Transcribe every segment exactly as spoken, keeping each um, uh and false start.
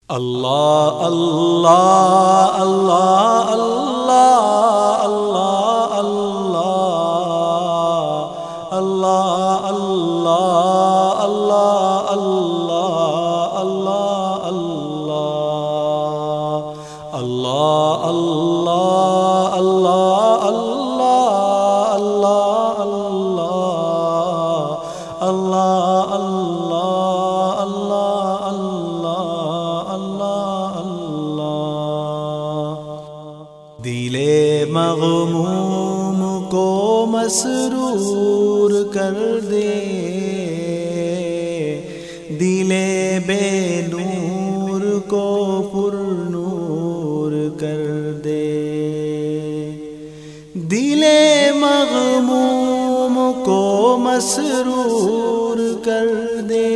اللہ اللہ اللہ اللہ اللہ اللہ اللہ اللہ اللہ اللہ اللہ اللہ اللہ اللہ اللہ اللہ اللہ اللہ دل مغموم کو مسرور کر دے، دل بے نور کو پر نور کر دے، دل مغموم کو مسرور کر دے،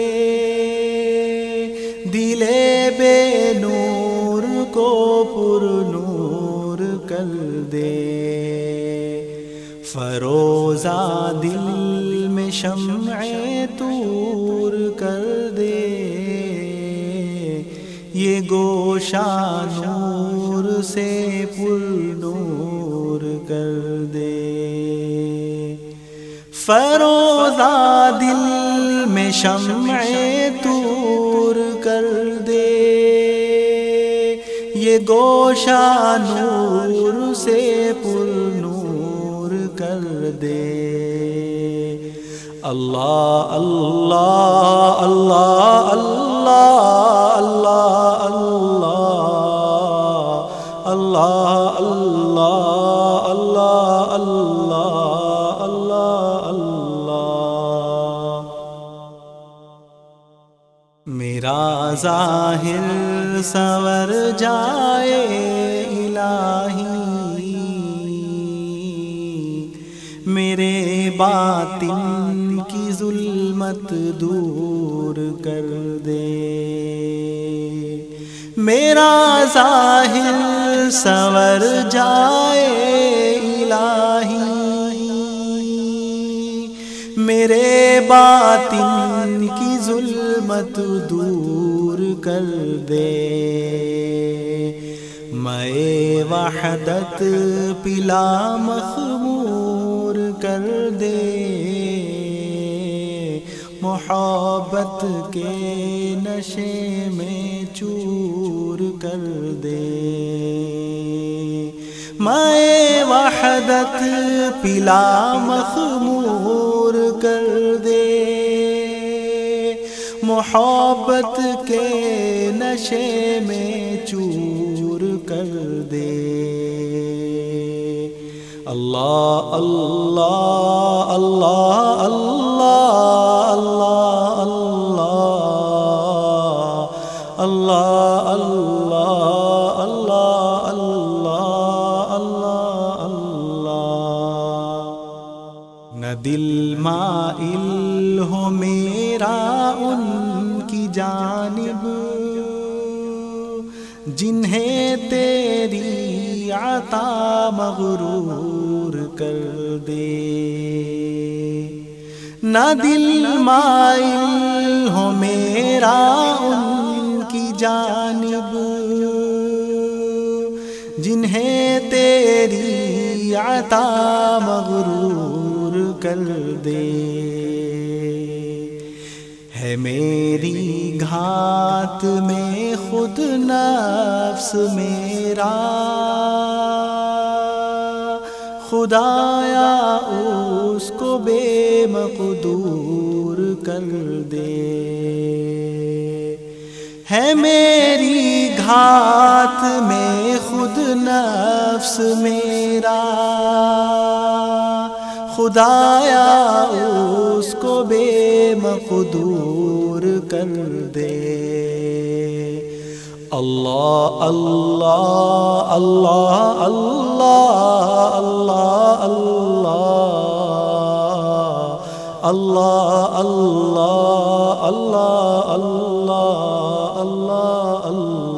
دل بے نور کو پر نور کر دے، فروزہ دل میں شمع طور کر دے، یہ گوشہ نور سے پر نور کر دے، فروزہ دل میں شمع طور کر دے، یہ گوشہ نور سے پر نور کر دے۔ اللہ اللہ اللہ اللہ اللہ اللہ اللہ اللہ اللہ اللہ اللہ۔ میرا ظاہر سنور جائے الہی، میرے باطن کی ظلمت دور کر دے، میرا ظاہر سنور جائے الہی، میرے باطن کی ظلمت دور کر دے، میں وحدت پلا مخمور کر دے، محبت کے نشے میں چور کر دے، میں وحدت پلا مخمور کر دے، محبت کے نشے میں چور کر دے۔ اللہ اللہ اللہ اللہ اللہ اللہ اللہ اللہ اللہ اللہ اللہ۔ نہ دل مائل ہو میرا ان کی جانب جنہیں تیری عطا مغرور کر دے، نہ دل مائل ہو میرا ان کی جانب جنہیں تیری عطا مغرور کر دے، ہے میری گھات میں خود نفس میرا، خدایا اس کو بے مقدور کر دے، ہے میری گھات میں خود نفس میرا، خدایا اس کو بے مقدور کر دے۔ اللہ اللہ اللہ اللہ اللہ اللہ اللہ اللہ اللہ اللہ اللہ اللہ۔